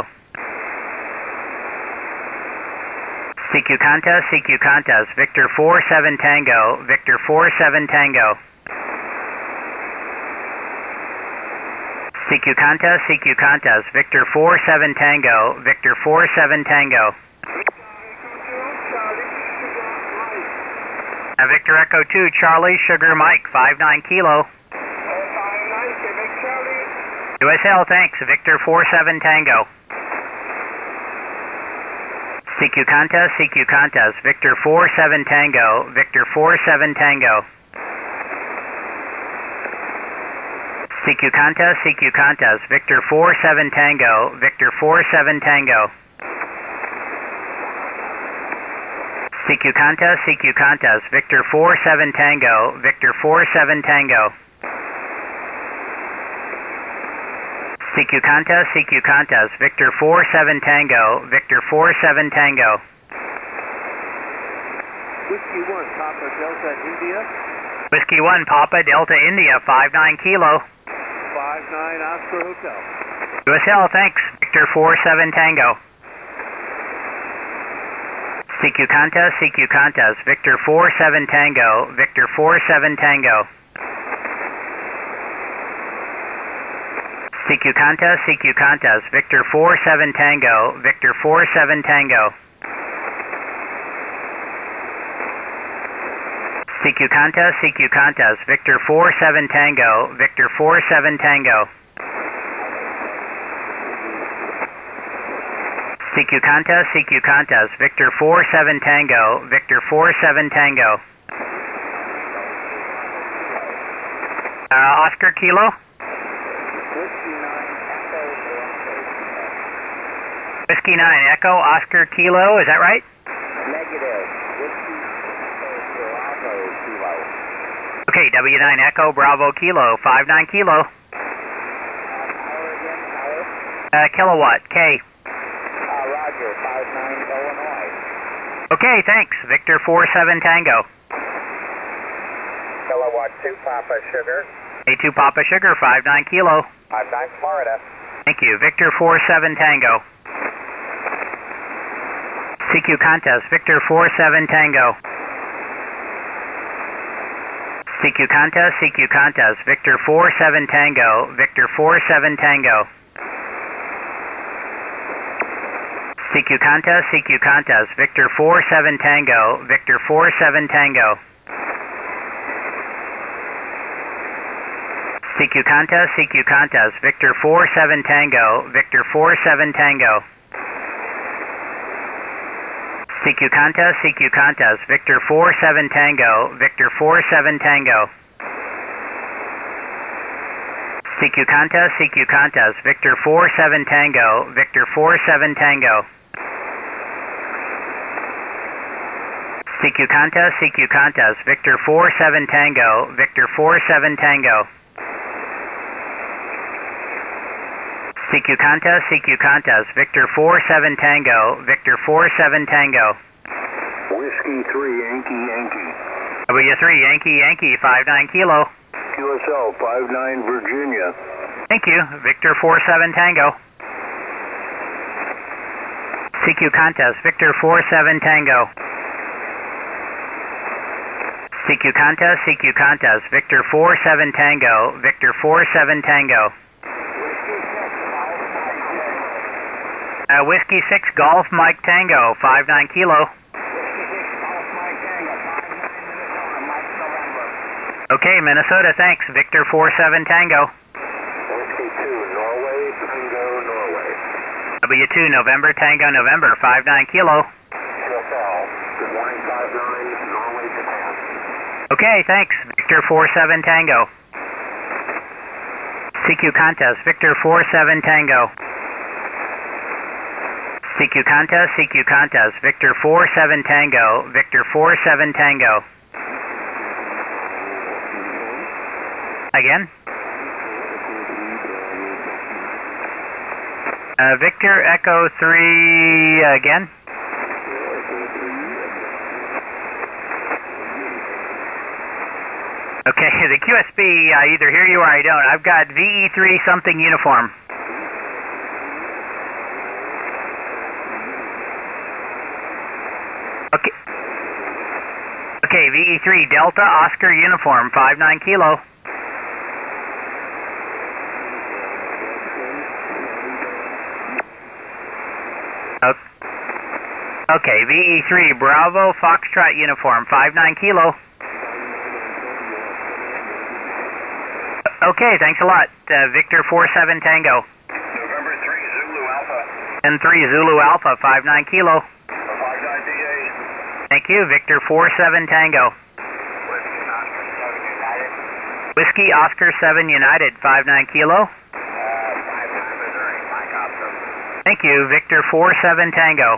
Speaker 1: CQ contest, Victor 47 Tango, Victor 47 Tango. CQ contest, Victor 47 Tango, Victor 47 Tango. Victor Echo 2, Charlie, Sugar Mike, 59 Kilo. USL, thanks. Victor 47 Tango. CQ contest, Victor 47 Tango, Victor 47 Tango. CQ contest, Victor 47 Tango, Victor 47 Tango. CQ contest, Victor 47 Tango, Victor 47 Tango. CQ contest, Victor 47 Tango, Victor 47 Tango.
Speaker 5: Whiskey 1, Papa Delta India.
Speaker 1: Whiskey 1, Papa Delta India, 59 Kilo.
Speaker 5: 59 Oscar Hotel.
Speaker 1: USL, thanks. Victor 47 Tango. CQ contest, Victor 47 Tango, Victor 47 Tango. CQ contest, Victor 47 Tango, Victor 47 Tango. CQ contest, Victor 47 Tango, Victor 47 Tango. CQ contest, Victor 47 Tango, Victor 47 Tango. Oscar Kilo? Whiskey 9 Echo, Oscar Kilo, is that right?
Speaker 5: Negative. Whiskey Bravo Kilo.
Speaker 1: Okay, W9 Echo, Bravo Kilo, 59 Kilo.
Speaker 5: Power again, power.
Speaker 1: Kilowatt, K.
Speaker 5: Roger, 59 Illinois.
Speaker 1: Okay, thanks. Victor 47 Tango.
Speaker 5: Kilowatt 2 Papa Sugar.
Speaker 1: A2 Papa Sugar, 59 Kilo.
Speaker 5: 59 Florida.
Speaker 1: Thank you. Victor 47 Tango. CQ contest, Victor 47 Tango. CQ contest, Victor 47 Tango, Victor 47 Tango. CQ contest, Victor 47 Tango, Victor 47 Tango. CQ contest, Victor 47 Tango, Victor 47 Tango. CQ contest, Victor 47 Tango, Victor 47 Tango. CQ contest, Victor 47 Tango, Victor 47 Tango. CQ contest, Victor 47 Tango, Victor 47 Tango. CQ contest, Victor 47 Tango, Victor 47 Tango.
Speaker 3: Whiskey 3 Yankee.
Speaker 1: W3 Yankee, 59 Kilo.
Speaker 3: QSL 59 Virginia.
Speaker 1: Thank you. Victor 47 Tango. CQ contest, Victor 47 Tango. CQ contest, Victor 47 Tango, Victor 47 Tango. Whiskey 6 Golf Mike Tango, 59 Kilo. Okay, Minnesota, thanks. Victor 47 Tango.
Speaker 3: Whiskey 2 Norway, Tango, Norway.
Speaker 1: W2 November Tango, November, 59 Kilo.
Speaker 3: QSL, good morning, 59 Norway, Japan.
Speaker 1: Okay, thanks. Victor 47 Tango. CQ contest, Victor 47 Tango. CQ contest, Victor 47 Tango, Victor 47 Tango. Again? Victor Echo 3 again? Okay, the QSB, I either hear you or I don't. I've got VE3 something uniform. Okay, VE3 Delta Oscar uniform, 59 Kilo. Okay, VE3 Bravo Foxtrot uniform, 59 Kilo. Okay, thanks a lot. Victor 47 Tango.
Speaker 2: November 3 Zulu Alpha.
Speaker 1: And 3 Zulu Alpha, 59 Kilo.
Speaker 2: 59 DA.
Speaker 1: Thank you. Victor 47 Tango.
Speaker 2: Whiskey Oscar 7 United.
Speaker 1: Whiskey Oscar 7 United, 59 Kilo.
Speaker 2: 59 Missouri, Mike Oscar.
Speaker 1: Thank you. Victor 47 Tango.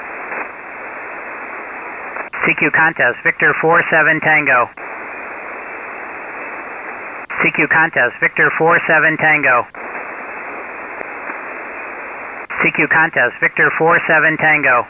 Speaker 1: CQ contest, Victor 47 Tango. CQ contest, Victor 47 Tango. CQ contest, Victor 47 Tango.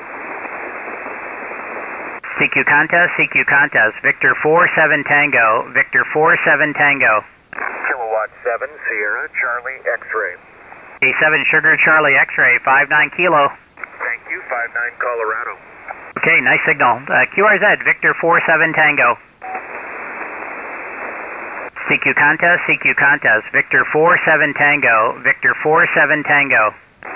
Speaker 1: CQ contest, Victor 47 Tango, Victor 47 Tango.
Speaker 2: Kilowatt 7 Sierra Charlie X-ray.
Speaker 1: A7 Sugar Charlie X-ray, 59 Kilo.
Speaker 2: Thank you, 59 Colorado.
Speaker 1: Okay, nice signal. QRZ, Victor 47 Tango. CQ contest, Victor 47 Tango, Victor 47 Tango.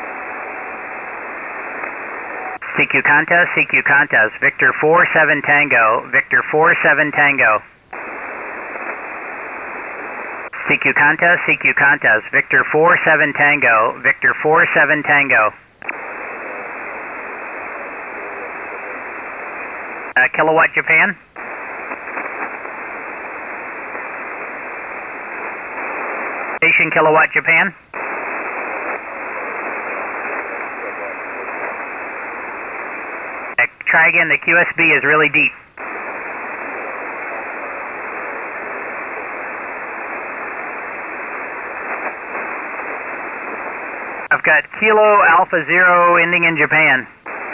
Speaker 1: CQ contest, Victor 47 Tango, Victor 47 Tango. CQ contest, Victor 47 Tango, Victor 47 Tango. Kilowatt Japan. Station Kilowatt Japan. Try again, the QSB is really deep. I've got Kilo Alpha Zero ending in Japan.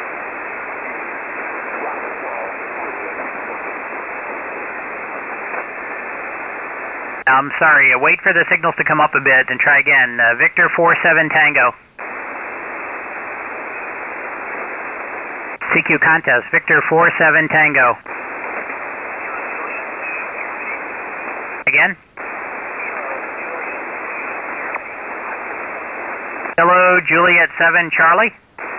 Speaker 1: I'm sorry, wait for the signals to come up a bit and try again. Victor 47 Tango. CQ contest, Victor 47 Tango. Again? Hello, Juliet 7 Charlie.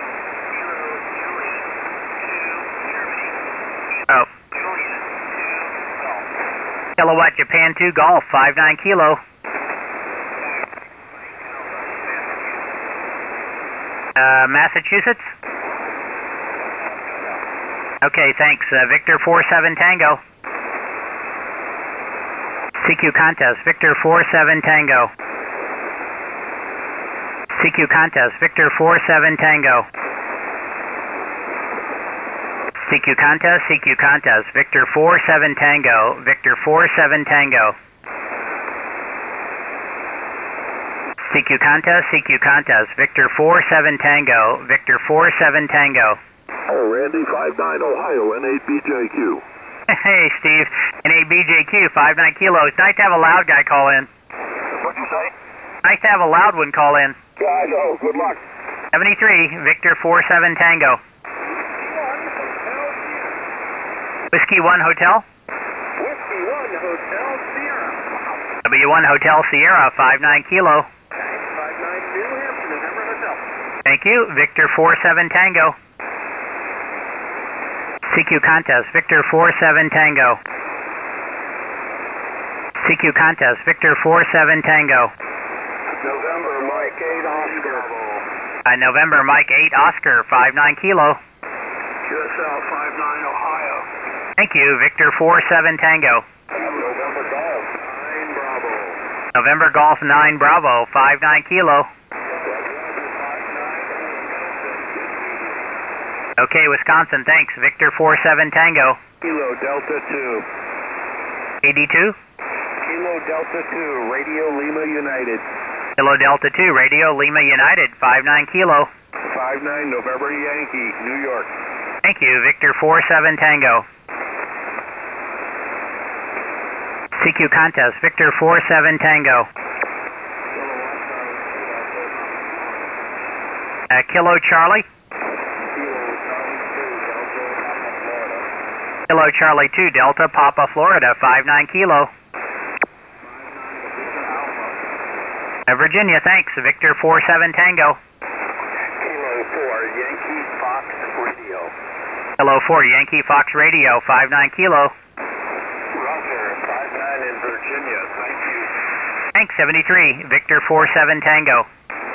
Speaker 1: Oh. Kilowatt Japan 2 Golf 59 Kilo. Massachusetts? Okay, thanks. Victor 47 Tango. CQ contest, Victor 47 Tango. CQ contest, Victor 47 Tango. CQ contest, Victor 47 Tango, Victor 47 Tango. CQ contest, Victor 47 Tango, Victor 47 Tango.
Speaker 3: Oh, Randy 59 Ohio, N8BJQ.
Speaker 1: Hey, Steve, N8BJQ, 59 kilos. Nice to have a loud guy call in.
Speaker 3: What'd you say?
Speaker 1: Nice to have a loud one call in.
Speaker 3: Yeah, I know. Good luck.
Speaker 1: 73, Victor 47 Tango. Whiskey 1 Hotel.
Speaker 5: Whiskey 1 Hotel Sierra.
Speaker 1: W1 Hotel Sierra, 59 Kilo.
Speaker 5: 59 New Hampshire, November Hotel.
Speaker 1: Thank you. Victor 47 Tango. CQ contest, Victor 47 Tango. CQ contest, Victor 47 Tango.
Speaker 3: November Mike 8 Oscar.
Speaker 1: November Mike 8 Oscar, 59 Kilo.
Speaker 3: QSL 59 Ohio.
Speaker 1: Thank you. Victor 47 Tango.
Speaker 3: November Golf 9 Bravo.
Speaker 1: November Golf 9 Bravo, 59 Kilo. Okay, Wisconsin, thanks. Victor 47 Tango.
Speaker 3: Kilo Delta 2.
Speaker 1: 82.
Speaker 3: Kilo Delta 2, Radio Lima United.
Speaker 1: Kilo Delta 2, Radio Lima United, 59 Kilo.
Speaker 3: 59 November Yankee, New York.
Speaker 1: Thank you. Victor 47 Tango. CQ contest, Victor 47 Tango. Kilo Charlie. Kilo Charlie 2 Delta Papa Florida, 59 Kilo. Virginia, thanks. Victor 47 Tango.
Speaker 3: Kilo 4 Yankee Fox Radio.
Speaker 1: Kilo 4 Yankee Fox Radio, 59 Kilo.
Speaker 3: Roger, 59 in Virginia. Thank you.
Speaker 1: Thanks, 73. Victor 47 Tango.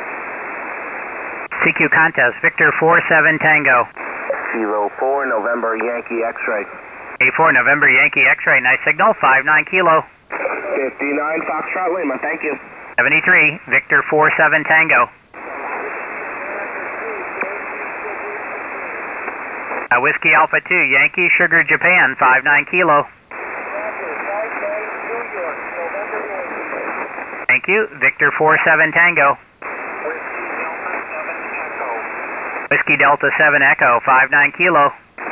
Speaker 1: CQ contest, Victor 47 Tango.
Speaker 5: Kilo 4 November Yankee X-ray.
Speaker 1: A4 November Yankee X-ray, nice signal, 59 Kilo.
Speaker 5: 59 Foxtrot Lima, thank you.
Speaker 1: 73, Victor 47 Tango. Whiskey Alpha 2, Yankee Sugar Japan, 59 Kilo. Thank you. Victor 47 Tango. Whiskey Delta 7 Echo, 59 Kilo.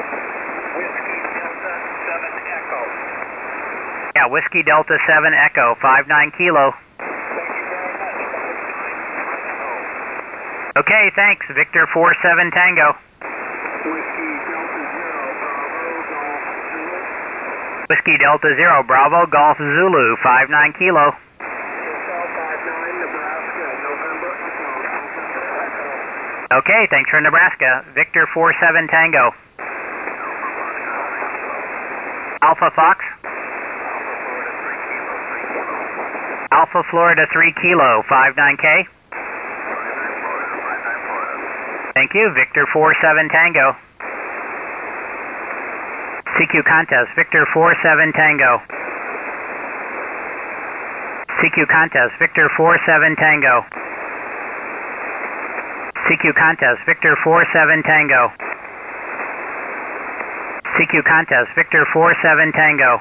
Speaker 1: Yeah, Whiskey Delta 7 Echo, 59 Kilo. Okay, thanks. Victor 47 Tango.
Speaker 3: Whiskey Delta 0,
Speaker 1: Whiskey Delta 0, Bravo, Golf Zulu, 59 kilo.
Speaker 5: Hotel 59, Nebraska, November.
Speaker 1: Okay, thanks for Nebraska. Victor 47 Tango. Alpha Fox. Alpha Florida 3 kilo, 59K. Thank you, Victor 47 Tango. CQ Contest, Victor 47 Tango. CQ Contest, Victor 47 Tango. CQ Contest, Victor 47 Tango. CQ Contest, Victor 47 Tango.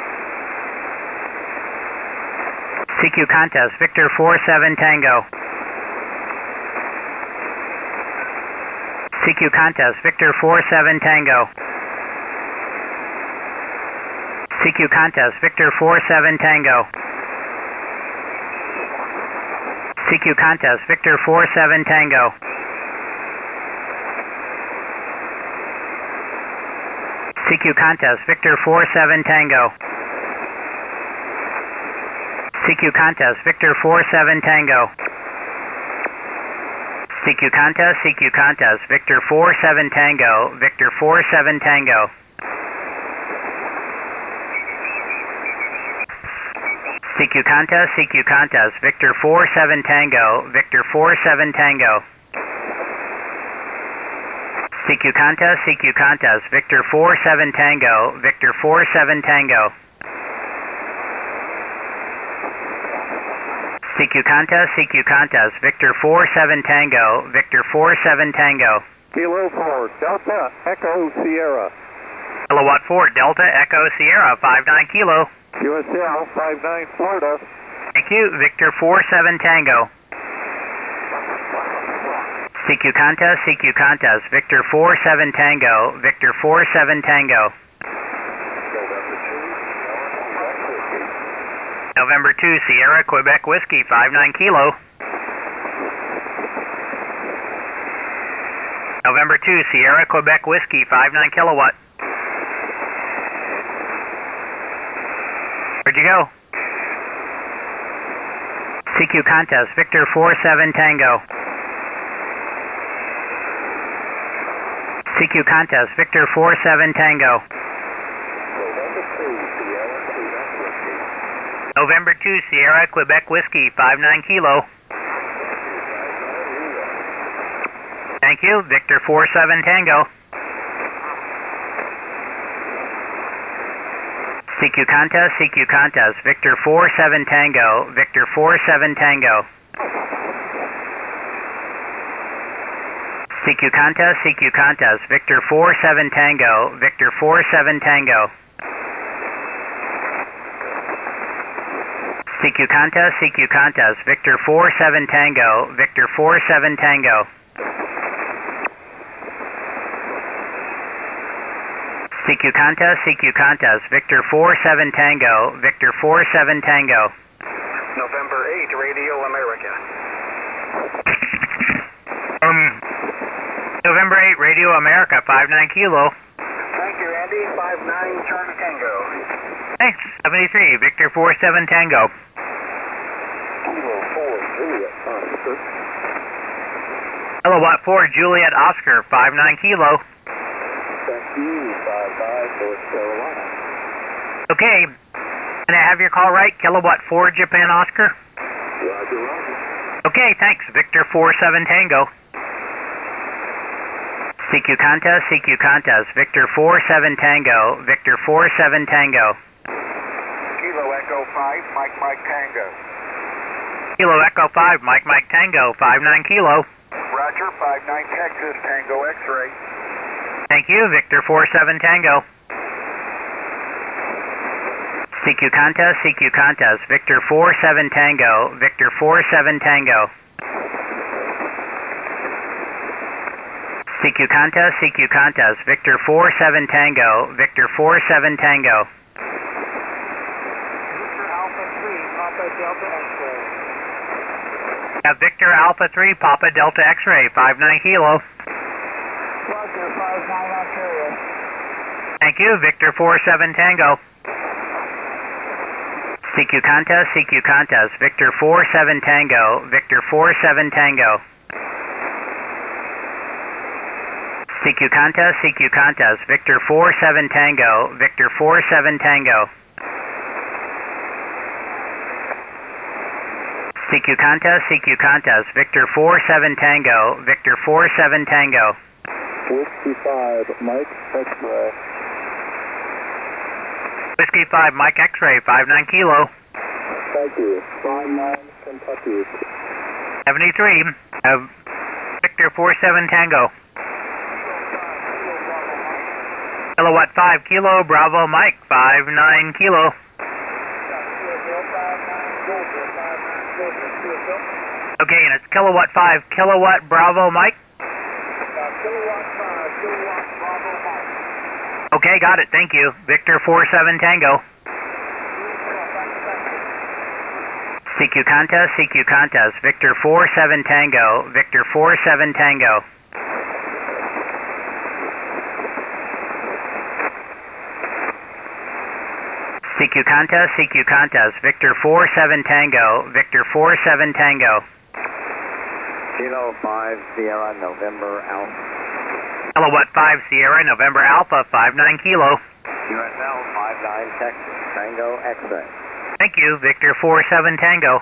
Speaker 1: CQ Contest, Victor 47 Tango. CQ Contest, Victor 47 Tango. CQ Contest, Victor 47 Tango. CQ Contest, Victor 47 Tango. CQ Contest, Victor 47 Tango. CQ Contest, Victor 47 Tango. CQ Contest, CQ Contest, Victor 47 Tango, Victor 47 Tango. CQ Contest, CQ Contest, Victor 47 Tango, Victor 47 Tango. CQ Contest, CQ Contest, Victor 47 Tango, Victor 47 Tango. CQ Contest, CQ Contest, Victor 47 Tango, Victor 47 Tango.
Speaker 5: Kilo 4, Delta, Echo, Sierra.
Speaker 1: Kilowatt 4, Delta, Echo, Sierra, 59 kilo.
Speaker 5: USL 59, Florida.
Speaker 1: Thank you, Victor 47 Tango. CQ Contest, CQ Contest, Victor 47 Tango, Victor 47 Tango. November 2, Sierra, Quebec Whiskey, 59 kilo. November 2, Sierra, Quebec Whiskey, 59 kilowatt. Where'd you go? CQ Contest, Victor 47 Tango. CQ Contest, Victor 47 Tango. November 2, Sierra, Quebec Whiskey, 59 kilo. Thank you, Victor 47 Tango. CQ Contest, CQ Contest, Victor 47 Tango, Victor 47 Tango. CQ Contest, CQ Contest, Victor 47 Tango, Victor 47 Tango. CQ Contest, CQ Contest, Victor 47 Tango, Victor 47 Tango. CQ Contest, CQ Contest, Victor 47 Tango, Victor 47 Tango.
Speaker 2: November 8, Radio America.
Speaker 1: November 8, Radio America, 59 kilo.
Speaker 2: Thank you, Andy. 59, Charlie Tango.
Speaker 1: Thanks, 73, Victor 47 Tango.
Speaker 5: Kilo 4, Juliet, Oscar.
Speaker 1: Kilowatt 4, Juliet Oscar, 59 kilo.
Speaker 5: Thank you, 55, North Carolina.
Speaker 1: Okay, can I have your call right? Kilowatt 4, Japan Oscar?
Speaker 5: Roger, roger.
Speaker 1: Okay, thanks, Victor 47 Tango. CQ Contest, CQ Contest, Victor 47 Tango, Victor 47 Tango.
Speaker 2: Kilo Echo 5, Mike Tango.
Speaker 1: Kilo Echo 5, Mike Tango, 59 kilo.
Speaker 2: Roger, 59 Texas Tango X-ray.
Speaker 1: Thank you, Victor 47 Tango. CQ Contest, CQ Contest, Victor 47 Tango, Victor 47 Tango. CQ Contest, CQ Contest, Victor 47 Tango, Victor 47 Tango. Victor Alpha 3, Papa Delta X-ray, 59 kilo.
Speaker 4: Roger, 59 Ontario.
Speaker 1: Thank you, Victor 47 Tango. CQ contest, Victor 47 Tango, Victor 47 Tango. CQ contest, Victor 47 Tango, Victor 47 Tango. CQ contest, Victor 47 Tango, Victor 47 Tango.
Speaker 5: Whiskey 5, Mike X-ray.
Speaker 1: Whiskey 5, Mike X-ray, 59 Kilo.
Speaker 5: Thank you. 59 Kentucky.
Speaker 1: 73, Victor 47 Tango. Kilowatt 5 Kilo, Bravo Mike, 59 Kilo. Okay, and it's Kilowatt 5, Kilowatt Bravo Mike. Okay, got it, thank you. Victor 47 Tango. CQ contest, Victor 47 Tango, Victor 47 Tango. CQ contest, Victor 47 Tango, Victor 47 Tango.
Speaker 5: Kilo 5, Sierra, November, Alpha.
Speaker 1: Kilowatt 5 Sierra, November Alpha, 59 Kilo.
Speaker 5: USL 59 Texas, Tango, X-ray.
Speaker 1: Thank you, Victor 47 Tango.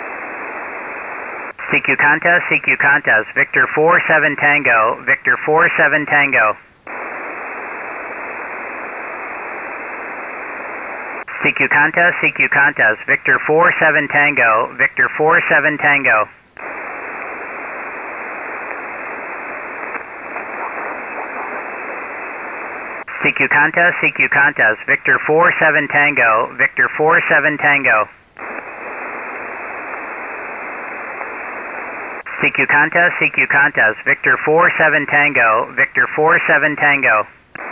Speaker 1: CQ contest, Victor 47 Tango, Victor 47 Tango. CQ contest, Victor 47 Tango, Victor 47 Tango. CQ contest, Victor 47 Tango, Victor 47 Tango. CQ contest, Victor 47 Tango, Victor 47 Tango.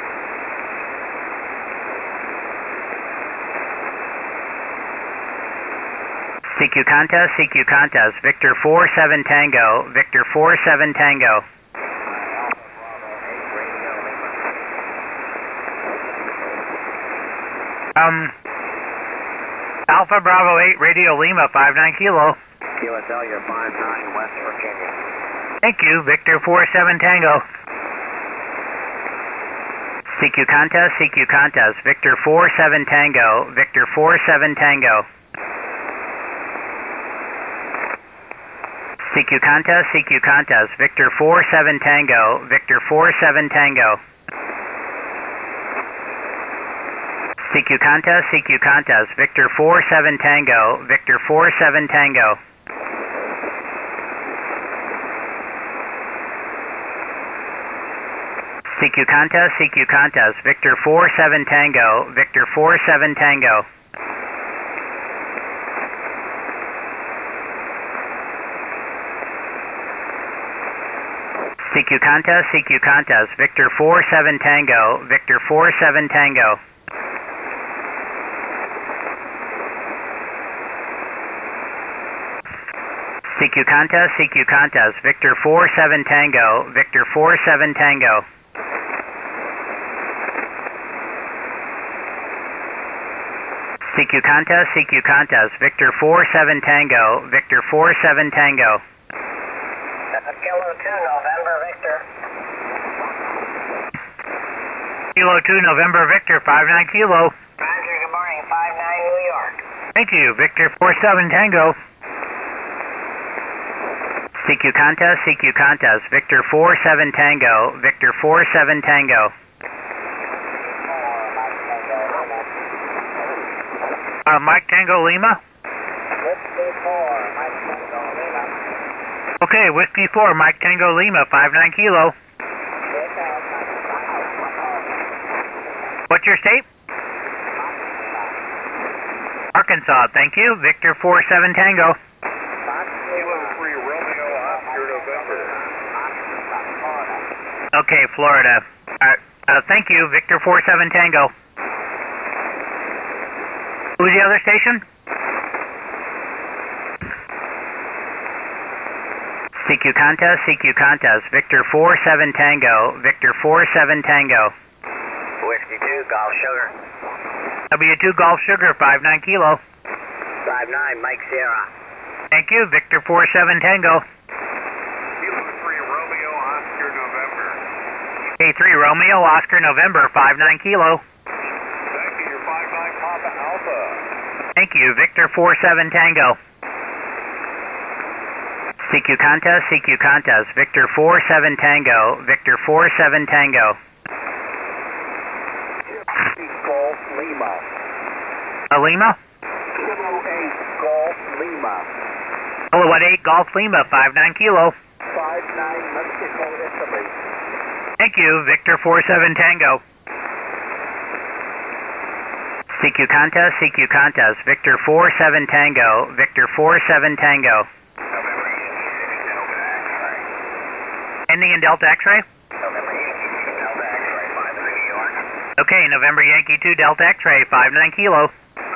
Speaker 1: CQ contest, Victor 47 Tango, Victor 47 Tango. Alpha Bravo 8 Radio Lima, 59 Kilo.
Speaker 5: QSL, you're 59 West Virginia.
Speaker 1: Thank you, Victor 47 Tango. CQ contest, Victor 47 Tango, Victor 47 Tango. CQ contest, Victor 47 Tango, Victor 47 Tango. CQ contest, Victor 47 Tango, Victor 47 Tango. CQ contest, Victor 47 Tango, Victor 47 Tango. CQ contest, Victor 47 Tango, Victor 47 Tango. CQ contest, Victor 47 Tango, Victor 47 Tango. CQ contest, Victor 47 Tango, Victor 47 Tango.
Speaker 4: Kilo 2, November, Victor.
Speaker 1: Kilo 2, November, Victor, 59 Kilo.
Speaker 4: Roger, good morning, 59 New York.
Speaker 1: Thank you, Victor 47 Tango. CQ contest, Victor 47 Tango, Victor 47 Tango. Mike Tango Lima?
Speaker 4: Whiskey 4, Mike Tango Lima.
Speaker 1: Okay, Whiskey 4, Mike Tango Lima, 59 Kilo. What's your state? Arkansas, thank you. Victor 47 Tango.
Speaker 3: Kilo 3, Romeo, Oscar, November.
Speaker 1: Okay, Florida. Thank you, Victor 47 Tango. Who's the other station? CQ contest, Victor 47 Tango, Victor 47 Tango.
Speaker 5: Whiskey 2, Golf Sugar.
Speaker 1: W2 Golf Sugar, 59 Kilo.
Speaker 5: 59, Mike Sierra.
Speaker 1: Thank you, Victor 47 Tango.
Speaker 2: Kilo 3 Romeo Oscar November.
Speaker 1: K3 Romeo Oscar November 59 Kilo.
Speaker 2: Thank you, your 59 Papa Alpha.
Speaker 1: Thank you, Victor 47 Tango. CQ contest, Victor 47 Tango, Victor 47 Tango.
Speaker 5: Golf Lima.
Speaker 1: Lima?
Speaker 5: Kilo 8 Golf Lima.
Speaker 1: Kilowatt 8 Golf Lima 59 Kilo.
Speaker 5: 59 Mexico, Italy.
Speaker 1: Thank you, Victor 47 Tango. CQ contest, Victor 47 Tango, Victor 47 Tango. Ending in Delta X-ray? Okay, November Yankee 2 Delta X-ray 59 Kilo.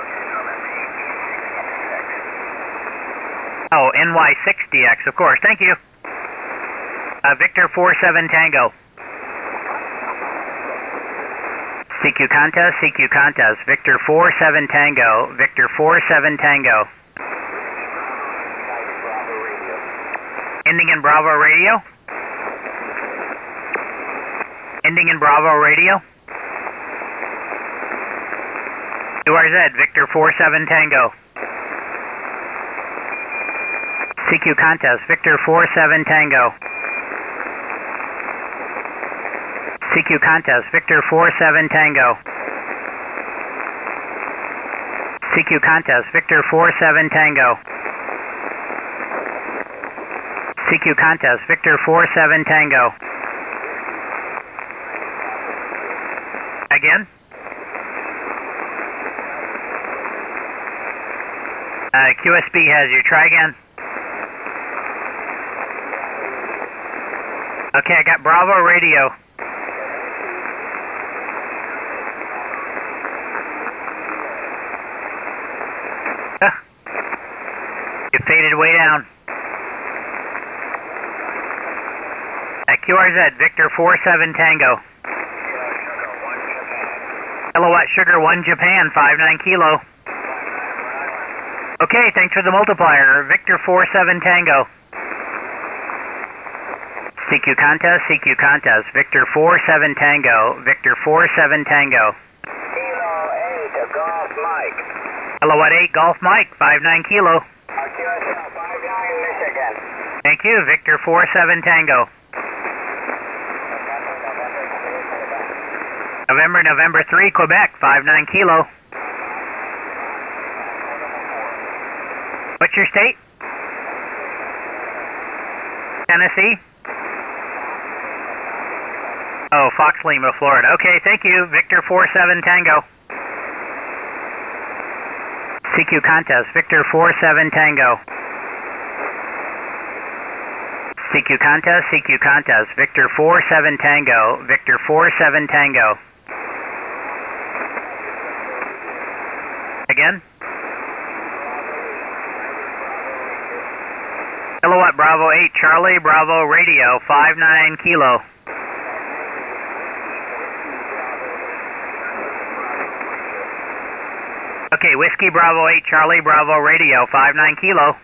Speaker 1: Oh, NY60X, of course. Thank you. Victor 47 Tango. CQ contest, Victor 47 Tango, Victor 47 Tango. Ending in Bravo Radio? Ending in Bravo Radio? URZ, Victor 47 Tango. CQ contest, Victor 47 Tango. CQ contest, Victor 47 Tango. CQ contest, Victor 47 Tango. CQ contest, Victor 47 Tango. Again? QSB has you. Try again. Okay, I got Bravo Radio. You faded way down. QRZ, Victor 47 Tango. Kilowatt Sugar 1 Japan, 59 Kilo. Okay, thanks for the multiplier. Victor 47 Tango. CQ contest, Victor 47 Tango, Victor 47 Tango.
Speaker 5: Kilo 8 Golf Mike.
Speaker 1: Kilowatt 8 Golf Mike, 59 Kilo.
Speaker 5: QSL 59 Michigan.
Speaker 1: Thank you, Victor 47 Tango. November 3 Quebec, 59 Kilo. What's your state? Tennessee? Oh, Fox Lima, Florida. Okay, thank you. Victor 47 Tango. CQ contest, Victor 47 Tango. CQ contest, Victor 47 Tango, Victor 47 Tango. Again? Kilowatt Bravo 8 Charlie Bravo Radio 59 Kilo. Okay, Whiskey Bravo 8 Charlie Bravo Radio 59 Kilo.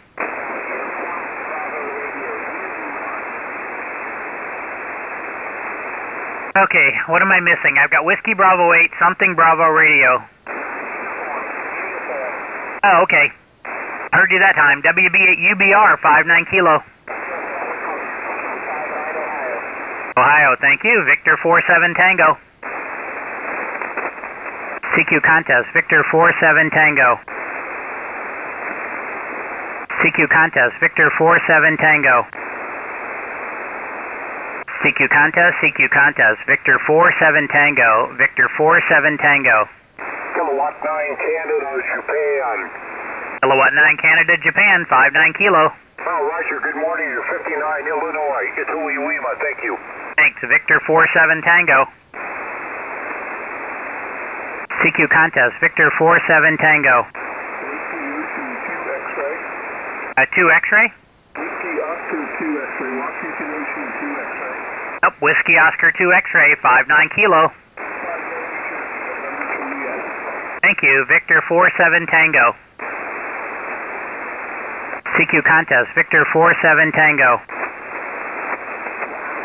Speaker 1: Okay, what am I missing? I've got Whiskey Bravo 8 something Bravo Radio. Oh, okay. Heard you that time. WB8 UBR 59 Kilo. Ohio, thank you. Victor 47 Tango. CQ contest, Victor 47 Tango. CQ contest, Victor 47 Tango. CQ contest, Victor 47 Tango, Victor 47 Tango.
Speaker 2: Kilowatt 9 Canada, Japan.
Speaker 1: Kilowatt 9 Canada, Japan, 59 Kilo.
Speaker 2: Oh, Roger, good morning. You're 59 Illinois. It's Lima. Thank you.
Speaker 1: Thanks, Victor 47 Tango. CQ contest, Victor 47 Tango. 2 X-ray?
Speaker 3: Whiskey Oscar 2 X-ray, Washington Ocean 2 X-ray.
Speaker 1: Nope, Whiskey Oscar 2 X-ray, 59 Kilo. Thank you, Victor 47 Tango. CQ contest, Victor 47 Tango.